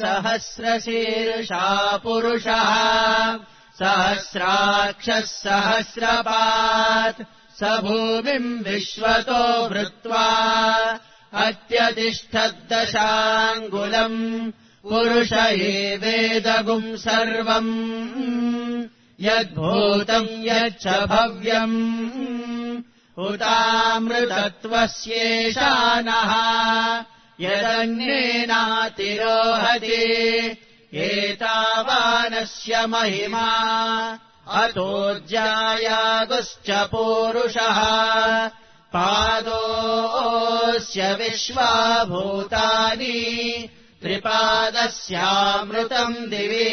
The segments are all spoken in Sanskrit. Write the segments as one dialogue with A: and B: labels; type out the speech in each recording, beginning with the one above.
A: सहस्रशीर्षा पुरुषः सहस्राक्षः सहस्रपात् स भूमिम् विश्वतो वृत्वा अत्यतिष्ठद्दशाङ्गुलम् पुरुष एवेदगुम् सर्वम् यद्भूतम् यच्च भव्यम् उतामृतत्वस्येषानः यदन्येनातिरोहति एतावानस्य महिमा अतोऽज्यायागुश्च पूरुषः पादोऽस्य विश्वाभूतानि त्रिपादस्यामृतम् दिवि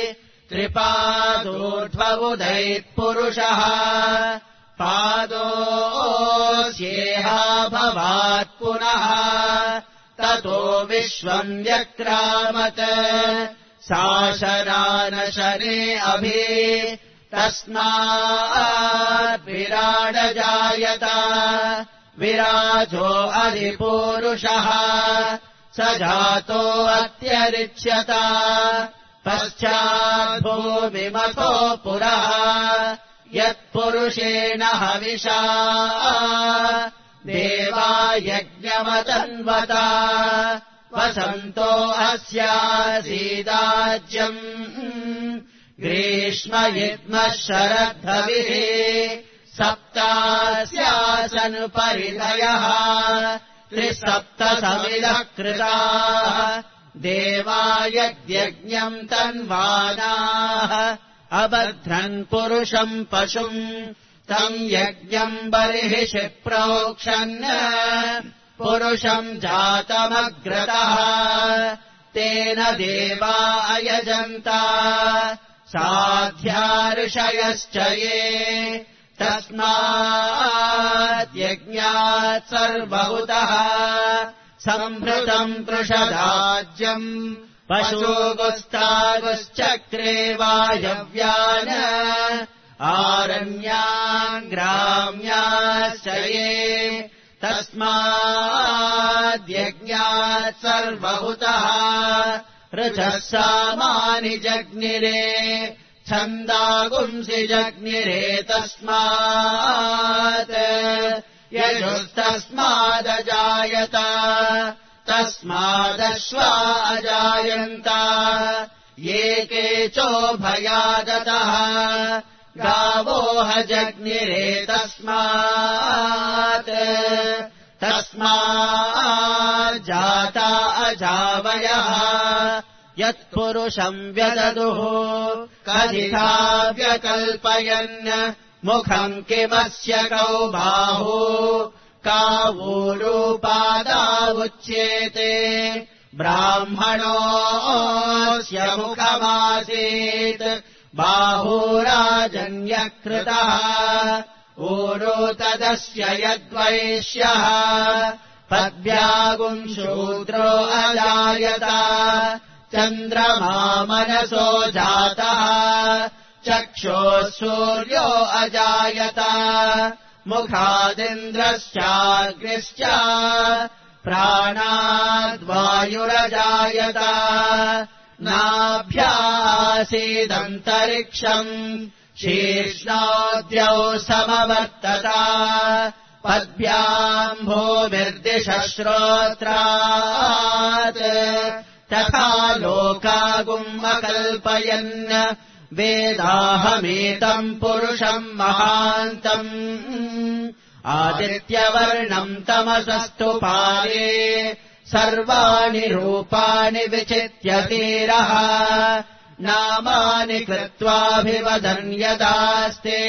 A: त्रिपादोर्ध्वबुधैः पादोऽस्येहा भवात् पुनः ततो विश्वम् व्यक्रामत् शासनानशने अभि तस्मात् विराडजायत विराजो अधिपूरुषः स जातो अत्यरिच्यत पश्चाद्भूमिमथो पुरः यत्पुरुषेण हविषा देवा यज्ञमतन्वत वसन्तो अस्यासीदाज्यम् ग्रीष्म युग्मः शरद्धविः सप्तास्यासन् परिधयः त्रिसप्तसमिलः कृताः देवा यद्यज्ञम् तन्वानाः अबध्रन् पुरुषम् पशुम् तम् यज्ञम् बर्हिषि प्रोक्षन् पुरुषम् जातमग्रतः तेन देवा अयजन्त साध्या ऋषयश्च ये तस्मात् यज्ञात् सर्वभूतः सम्भृतम् पृषदाज्यम् पशुगुस्तागुश्चक्रे वायव्यान् आरण्यान् ग्राम्याश्च ये तस्माद्यज्ञात् सर्वभूतः ऋचः सामानि जग्निरे छन्दागुंसि जग्निरे तस्मात् यजुस्तस्मादजायत तस्मादश्वा अजायन्त ये केचोभयादतः गावोह जग्निरे तस्माज्जाता अजावयः यत्पुरुषम् व्यददुः कथिता व्यकल्पयन् मुखम् किमस्य कौ बाहु कावूरूपादावुच्येते ब्राह्मणोऽस्य मुखमासीत् बाहुराजन्यकृतः ऊरो तदस्य यद्वैश्यः पद्भ्यागुम् शूद्रो अजायत चन्द्रमा मनसो जातः चक्षुः सूर्यो अजायत मुखादिन्द्रश्चाग्निश्च प्राणाद्वायुरजायत नाभ्यासीदन्तरिक्षम् शीर्ष्णाद्यौ समवर्तत पद्भ्याम् भूमिर्दिशः श्रोत्रात् तथा लोकागुम् अकल्पयन् वेदाहमेतम् पुरुषम् महान्तम् आदित्यवर्णम् तमसस्तु पारे सर्वाणि रूपाणि विचित्य धीरः नामानि कृत्वाभिवदन् यदास्ते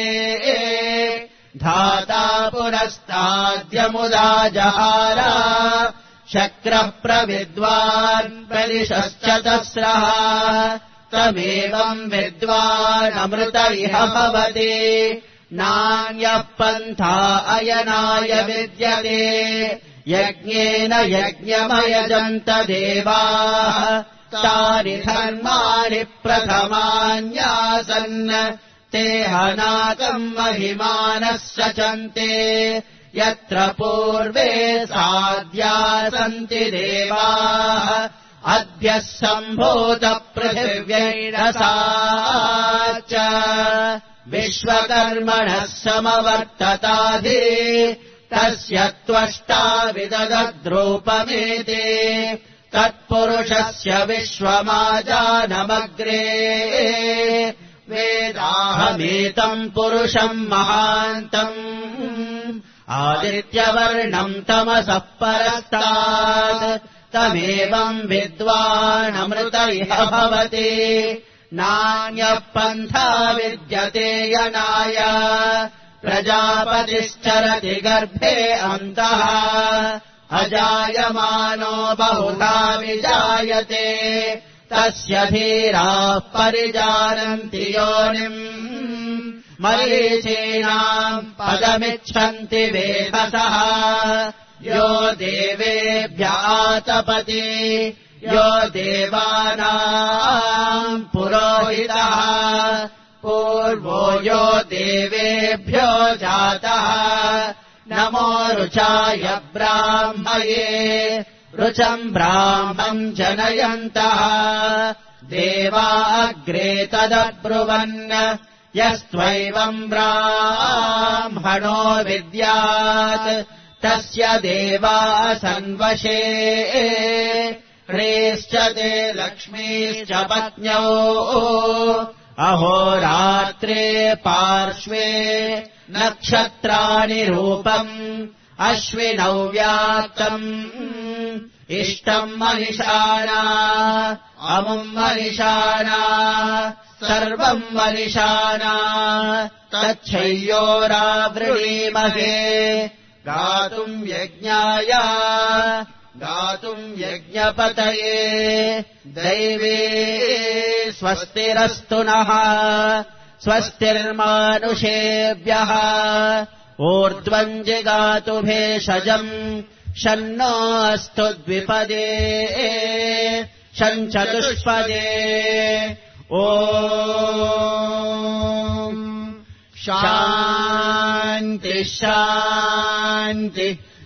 A: धाता पुरस्ताद्यमुदा जहार शक्रः प्रविद्वान् प्रदिशश्चतस्रः तमेवम् विद्वानमृत इह भवति नान्यः पन्था अयनाय विद्यते यज्ञेन यज्ञमयजन्त देवाः तानि धर्माणि प्रथमान्यासन् ते हनाकम् महिमानः सचन्ते यत्र पूर्वे साध्या सन्ति देवाः ताभ्यः सम्भूतपृथिव्यैरसा च विश्वकर्मणः समवर्तताधि तस्य त्वष्टा विदधद्रूपमेति तत्पुरुषस्य विश्वमाजानमग्रे वेदाहमेतम् पुरुषम् महान्तम् आदित्यवर्णम् तमसः परस्तात् तमेवम् विद्वानमृत इह भवति नान्यः पन्था विद्यते यनाय प्रजापतिश्चरति गर्भे अन्तः अजायमानो बहुधा विजायते तस्य धीराः परिजानन्ति योनिम् मरीचीनाम् पदमिच्छन्ति वेधसः यो देवेभ्यातपति यो देवानाम् पुरोहितः पूर्वो यो देवेभ्यो जातः नमो रुचाय ब्राह्मये रुचम् ब्राह्मम् जनयन्तः देवाग्रे तदब्रुवन् यस्त्वैवम् ब्राह्मणो विद्यात् तस्य देवा सन्वशे ह्रीश्च ते लक्ष्मीश्च पत्न्यौ अहोरात्रे पार्श्वे नक्षत्राणि रूपम् अश्विनौ व्याप्तम् इष्टम् मनिषाणा अमुम् मनिषाणा सर्वम् मनिषाणा तच्छय्योरावृणीमहे गातुम् यज्ञाय गातुम् यज्ञपतये दैवे स्वस्तिरस्तु नः स्वस्तिर्मानुषेभ्यः ऊर्ध्वम् जिगातु भेषजम् शन्नोऽस्तु द्विपदे शञ्चतुष्पदे ॐ शान्ति शान्ति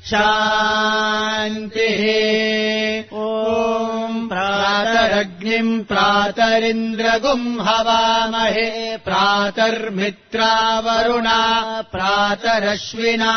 A: शान्तिः ॐ प्रातरग्निम् प्रातरिन्द्रगुम् हवामहे प्रातर्मित्रावरुणा प्रातरश्विना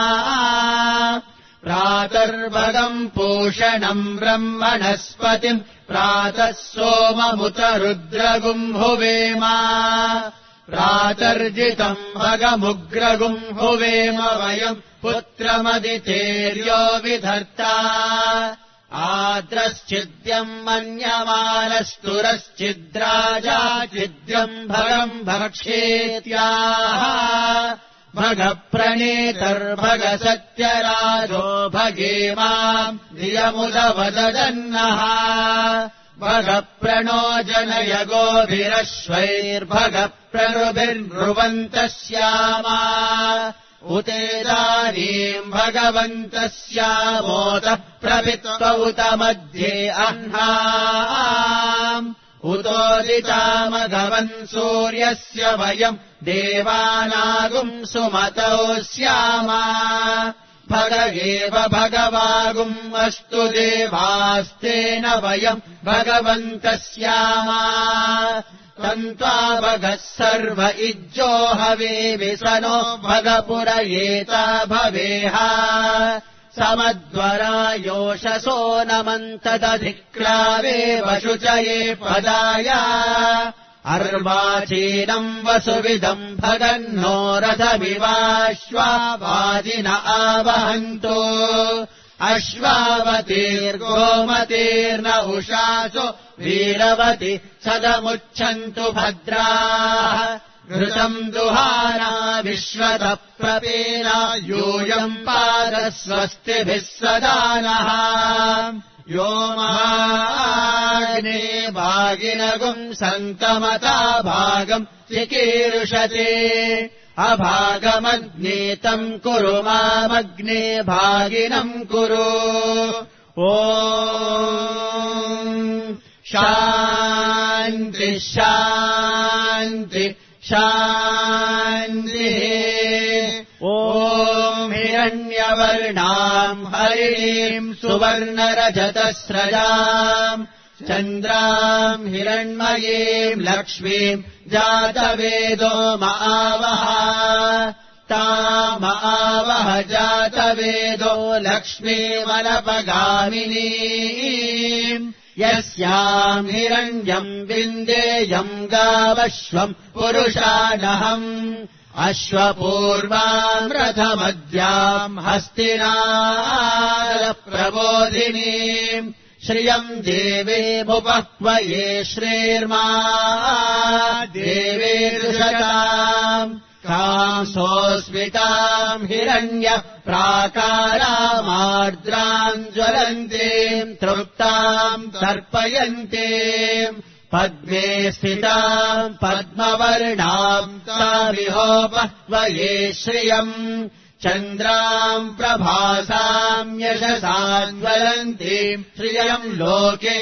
A: प्रातर्भगम् पूषणम् ब्रह्मणस्पतिम् प्रातः सोममुत रुद्रगुम् हुवेम प्रातर्जितम् भगमुग्रगुम् हुवेम वयम् पुत्रमदितेर्यो विधर्ता आद्रश्चिद्यम् मन्यमानस्तुरश्चिद्राजा चिद्यम् भगम् भक्ष्येत्याह भगप्रणेतर्भगसत्यराजो भगेमाम् धियमुदवदन्नः भगप्रणो जनय गोभिरश्वैर्भगप्रनुभिर्नृवन्तः स्यामा उतेदानीम् भगवन्तः स्यामोतः प्रपित्व उत मध्ये अह्नाम् उतोदितामघवन् सूर्यस्य वयम् देवानागुम् सुमतौ स्यामा भग एव भगवागुम् अस्तु देवास्तेन वयम् भगवन्तः स्यामा तन्त्वा भगः सर्व इज्जो हवे विसनो भगपुरयेता भवेह समद्वरा योषसो नमन्तदधिक्रावे वशुचये पदाय अर्वाचीनम् वसुविदम् भगन्नो रथमिवाश्वावादिन आवहन्तो अश्वावतीर्गोमतीर्न उषासो वीरवति सदमुच्छन्तु भद्राः घृतम् दुहाना विश्वतः प्रपेना यूयम् पादस्वस्तिभिः सदा नः यो माग्ने भागिनगुम् सन्तमता भागम् चिकीर्षते अभागमग्ने तम् कुरु मामग्ने भागिनम् कुरु ॐ शान्ति शान्ति शान्तिः ॐ हिरण्यवर्णाम् हरिणीम् सुवर्णरजतस्रजाम् चन्द्राम् हिरण्मयीम् लक्ष्मीम् जातवेदो महावः तामहावः जातवेदो लक्ष्मीमनपगामिनीम् यस्याम् हिरण्यम् विन्देयम् गावश्वम् पुरुषाणहम् अश्वपूर्वाम् रथमद्याम् हस्तिनाप्रबोधिनीम् श्रियम् देवेमुपह्वये श्रीर्मा देवेरुषताम् कांसोऽस्मिताम् हिरण्य प्राकारामार्द्राम् ज्वलन्तीम् तृप्ताम् तर्पयन्तीम् पद्मे स्थिताम् पद्मवर्णाम् तामिहोपह्वये श्रियम् चन्द्राम् प्रभासाम् यशसाज्वलन्तीम् श्रियम् लोके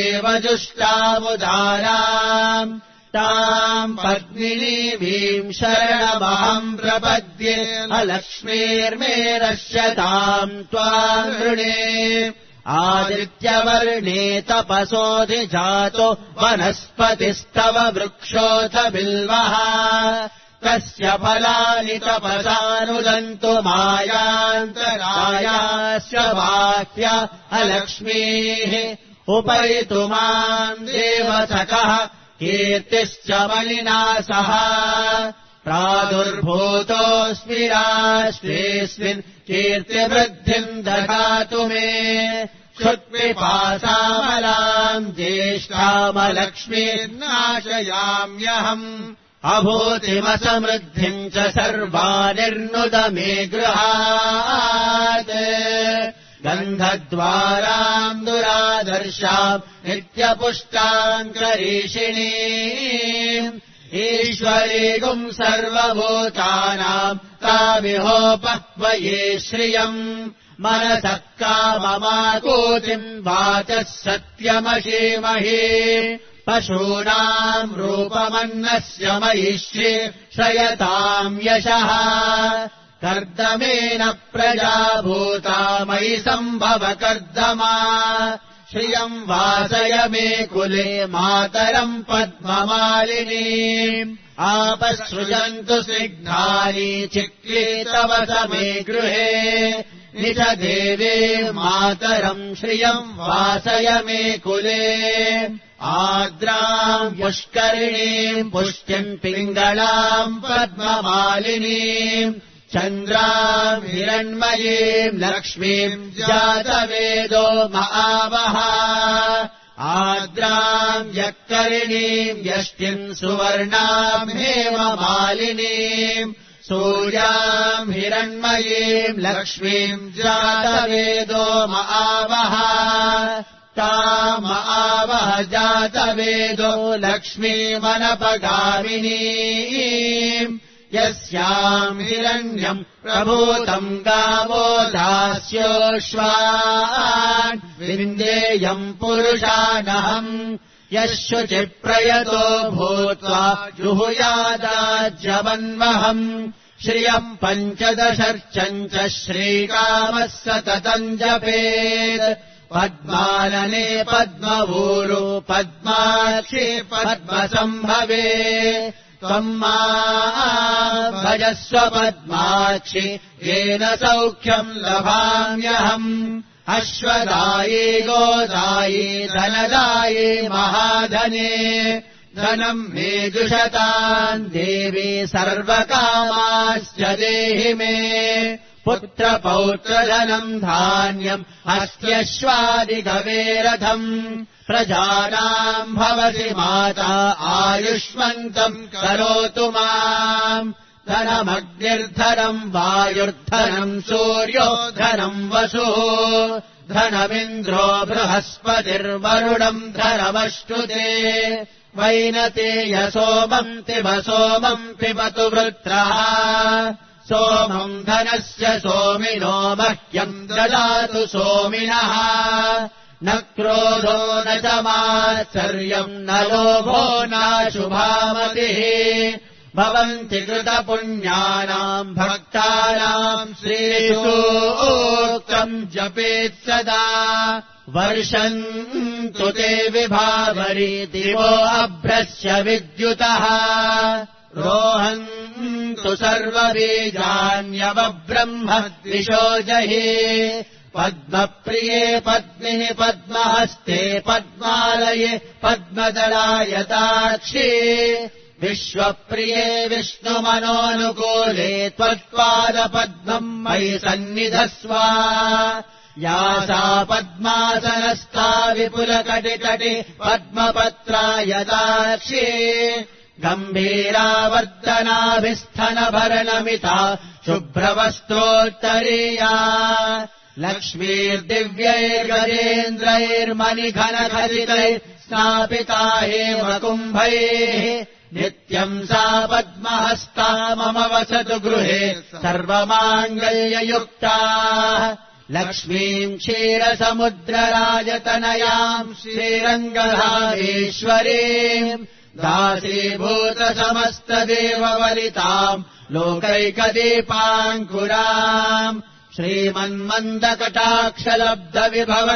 A: देवजुष्टामुदाराम् ताम् पद्मिनीमीम् शरणमहम् प्रपद्ये अलक्ष्मीर्मे रक्ष्यताम् त्वाम् वृणे आदित्यवर्णे तपसोऽधिजातो वनस्पतिस्तव वृक्षोऽथ बिल्वः तस्य फलानि तपसानुदन्तु मायान्तरायास्य बाह्य अलक्ष्मीः उपैतु माम् देवसखः कीर्तिश्च मलिना सह प्रादुर्भूतोऽस्मि राष्ट्रेऽस्मिन् कीर्तिवृद्धिम् ददातु मे क्षुत्पिपासामलाम् ज्येष्ठामलक्ष्मीर्नाशयाम्यहम् अभूतिमसमृद्धिम् च सर्वानिर्नुद मे गृहात् गन्धद्वाराम् दुरादर्शाम् नित्यपुष्टाम् करीषिणीम् ईश्वरीगुम् सर्वभूतानाम् तामिहोपह्वये श्रियम् मनसः काममाकूतिम् वाचः सत्यमशीमहि पशूनाम् रूपमन्नस्य महिष्ये श्रयताम् यशः कर्दमेन प्रजाभूता मयि सम्भव कर्दमा श्रियम् वासय मे कुले मातरम् पद्ममालिनीम् आपसृजन्तु स्निग्धानि चिक्लीतव समे गृहे निज देवे मातरम् श्रियम् वासय मे कुले आद्राम् पुष्करिणीम् पुष्ट्यम् पिङ्गलाम् पद्ममालिनीम् चन्द्राम् हिरण्मयीम् लक्ष्मीम् जातवेदो महावः आद्राम् यक्करिणीम् यष्टिम् सुवर्णाम् हेममालिनीम् सूर्याम् हिरण्मयीम् लक्ष्मीम् जातवेदो महावः तामहावः जातवेदो लक्ष्मीमनपगामिनीम् यस्याम् हिरण्यम् प्रभूतम् गावो दास्योऽश्वान् विन्देयम् पुरुषाणहम् यः शुचिप्रयतो भूत्वा जुहुयादाज्यवन्वहम् श्रियम् पञ्चदशर्चम् च श्रीकामः सततम् जपेत् पद्मानने पद्मभूरो पद्माक्षी पद्मसम्भवे त्वम् माम् भजस्व पद्माक्षि येन सौख्यम् लभाम्यहम् अश्वदायी गोदायी धनदायी महाधने धनम् मे जुषताम् देवी सर्वकामाश्च देहि मे पुत्रपौत्रधनम् धान्यम् हस्त्यश्वादिगवेरथम् प्रजानाम् भवति माता आयुष्मन्तम् करोतु माम् धनमग्निर्धनम् वायुर्धनम् सूर्यो धनम् वसुः धनमिन्द्रो बृहस्पतिर्वरुणम् धनमश्नुते वैनतेय सोमम् पिब सोमम् पिबतु वृत्रः सोमम् धनस्य सोमिनो मह्यम् ददातु सोमिनः न क्रोधो न च मात्सर्यम् न लोभो नाशुभामतिः भवन्ति कृतपुण्यानाम् भक्तानाम् श्रीसूक्तम् जपेत् सदा वर्षन्तु ते विभावरी दिवो अभ्रस्य विद्युतः रोहन्तु सर्वबीजान्यवब्रह्म द्विषो जहि पद्मप्रिये पद्मिः पद्महस्ते पद्मालये पद्मदलायताक्षी विश्वप्रिये विष्णुमनोनुकूले त्वत्पादपद्मम् मयि सन्निधस्व या सा पद्मासनस्था विपुलकटितटे पद्मपत्रायताक्षी गम्भीरावर्तनाभिस्थनभरणमिता शुभ्रवस्त्रोत्तरीया लक्ष्मीर्दिव्यैर्गजेन्द्रैर्मणिघनखचितैः स्नापिता हेमकुम्भैः नित्यम् सा पद्महस्ता मम वसतु गृहे सर्वमाङ्गल्ययुक्ता लक्ष्मीम् क्षीरसमुद्रराजतनयाम् श्रीरङ्गधामेश्वरीम् दासीभूतसमस्तदेववलिताम् लोकैकदीपाङ्कुराम् श्रीमन्मन्दकटाक्षलब्धविभव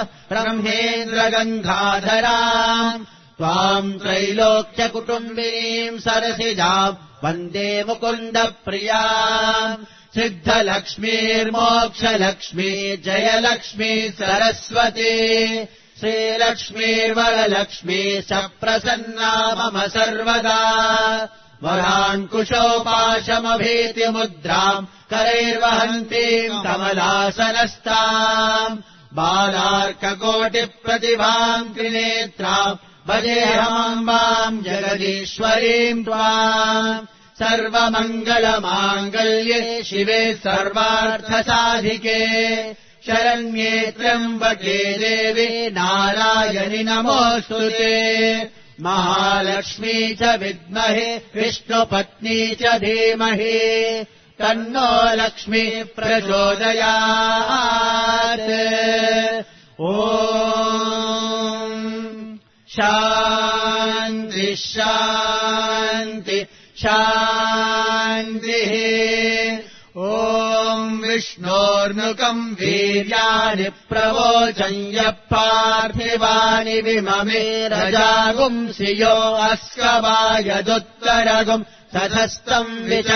A: ब्रह्मेन्द्रगङ्गाधराम् त्वाम् त्रैलोक्यकुटुम्बीम् सरसिजाम् वन्दे मुकुन्दप्रियाम् सिद्धलक्ष्मीर्मोक्षलक्ष्मी जयलक्ष्मी सरस्वती श्रीलक्ष्मीर्वरलक्ष्मी च प्रसन्ना मम सर्वदा वराङ्कुशोपाशमभीतिमुद्राम् करैर्वहन्तीम् कमलासनस्ताम् बालार्ककोटिप्रतिभाम् त्रिनेत्राम् भजेऽहमम्बाम् जगदीश्वरीम् त्वाम् सर्वमङ्गलमाङ्गल्ये शिवे सर्वार्थसाधिके शरण्ये त्र्यम्बके देवी नारायणि नमोऽस्तुते महालक्ष्मी च विद्महे विष्णुपत्नी च धीमहि तन्नो लक्ष्मी प्रचोदयात् ॐ शान्ति शान्ति शान्तिः ॐ विष्णोर्नुकम् वीर्याणि प्रवोचम् यः पार्थिवानि विममे रजागुंसि यो अस्कवायदुत्तरगुम् ततस्तम्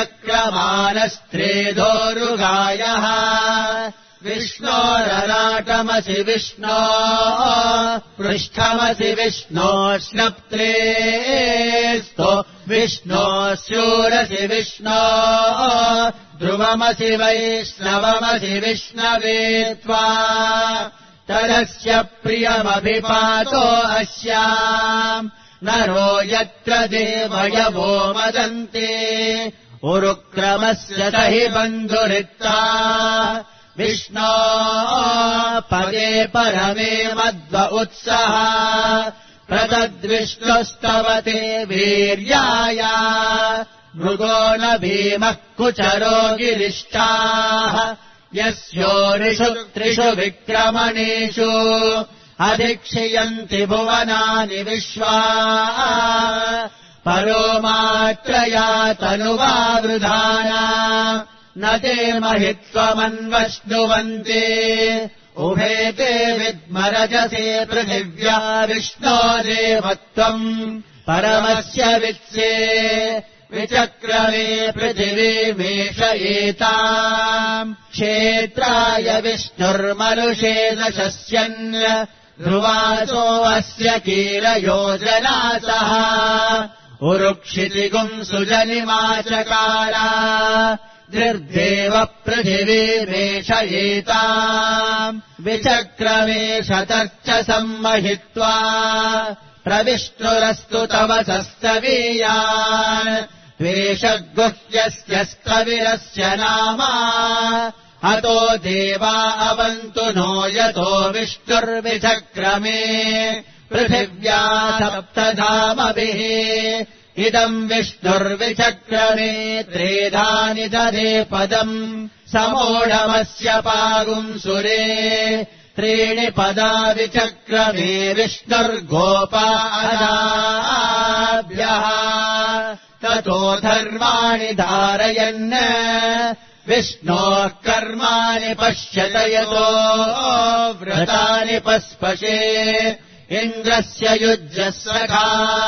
A: विचक्रमानस्त्रेधोरुगायः विष्णोरराटमसि विष्णो पृष्ठमसि विष्णो स्नप्त्रेस्तो विष्णो स्यूरसि विष्णो ध्रुवमसि वैष्णवमसि विष्णवे त्वा तरस्य प्रियमभिपातो अस्याम् नरो यत्र देवयवो मदन्ते उरुक्रमस्य सहि बन्धुरिक्ता विष्णो पदे परमे मध्व उत्सः प्रतद्विष्णुस्तवते वीर्याय मृगो न भीमः कुचरो गिरिष्ठाः यस्योरिषु त्रिषु विक्रमणेषु अधिक्षयन्ति भुवनानि विश्वा परो मात्रया तनुवावृधाना न ते महित्वमन्वश्नुवन्ति उभे ते विद्मरजसे पृथिव्या विष्णो देवत्वम् परमस्य वित्से विचक्रमे पृथिवीमेषयेताम् क्षेत्राय विष्णुर्मनुषे दशस्यन् ध्रुवासो अस्य कीलयोजनासः उरुक्षितिगुम् सुजनिमाचकारा निर्देव पृथिवीमेषयेताम् विचक्रमे शतश्च सम्महित्वा प्रविष्णुरस्तु तव सस्तवीयान् द्वेषगुह्यस्य स्तविरस्य नाम हतो देवा अवन्तु नो यतो विष्णुर्विचक्रमे पृथिव्या सप्तधामभिः इदम् विष्णुर्विचक्रमे त्रेधानि दधे पदम् समोढमस्य पागुंसुरे त्रीणि पदा विचक्रमे विष्णुर्गोपादाभ्यः ततो धर्माणि धारयन् विष्णोः कर्माणि पश्यत यतो व्रतानि पस्पशे इन्द्रस्य युज्यः सखा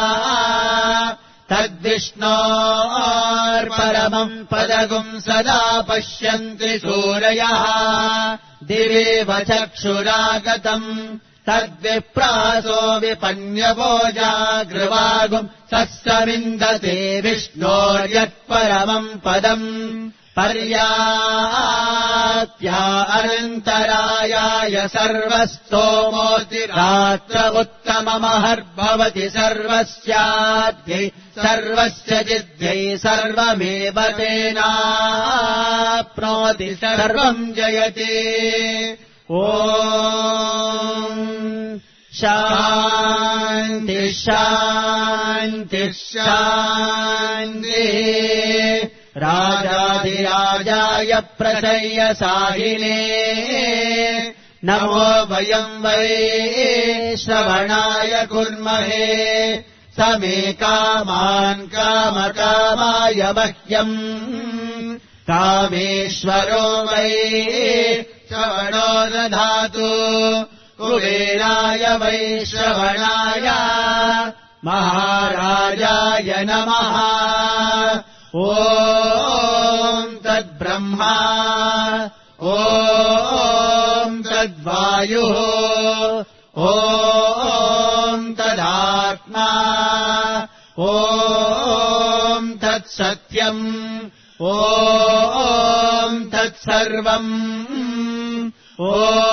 A: तद्विष्णोर्परमम् पदगुम् सदा पश्यन्ति सूरयः दिवेव चक्षुरागतम् तद्विप्रासो विपन्यवोजागृवागुम् सस्सविन्दते विष्णोर्यत्परमम् पदम् पर्याप्या अनन्तरायाय सर्वस्तोमोतिरात्र उत्तममहर्भवति सर्वस्याद्यै सर्वस्य जिद्यै सर्वमेव तेनाप्नोति सर्वम् जयति ॐ शान्ति शान्ति शान्तिः राजाधिराजाय प्रसय्यसाहिने नमो वयम् वै श्रवणाय कुर्महे समे कामान् कामकामाय मह्यम् कामेश्वरो वै श्रवणो दधातु कुबेराय वै श्रवणाय महाराजाय नमः ॐ तद्ब्रह्मा ॐ तद्वायुः ॐ तदात्मा ॐ तत्सत्यम् ॐ तत्सर्वम् ॐ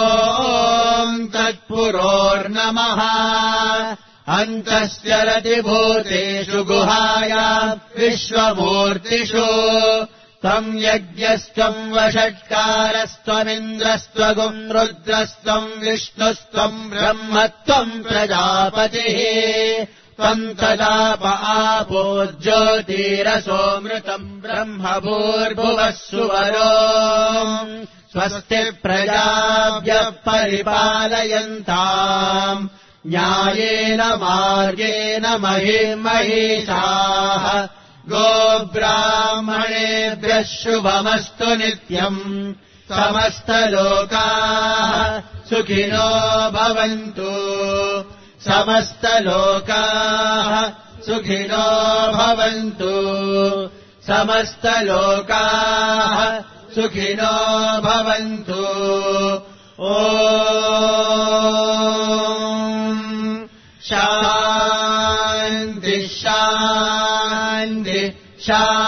A: तत्पुरोर्नमः अन्तस्य रतिभूतेषु गुहायाम् विश्वमूर्तिषु त्वम् यज्ञस्त्वम् वषट्कारस्त्वमिन्द्रस्त्वगुम् रुद्रस्त्वम् विष्णुस्त्वम् ब्रह्मत्वम् प्रजापतिः त्वम् तदाप आपो ज्योतिरसोऽमृतम् ब्रह्म भूर्भुवः सुवरो स्वस्ति प्रजाभ्यः परिपालयन्ताम् न्यायेन मार्गेण महिषाः गोब्राह्मणेभ्यः शुभमस्तु नित्यम् समस्तलोकाः सुखिनो भवन्तु समस्तलोकाः सुखिनो भवन्तु समस्तलोकाः सुखिनो भवन्तु ॐ शान्ति शान्ति शान्ति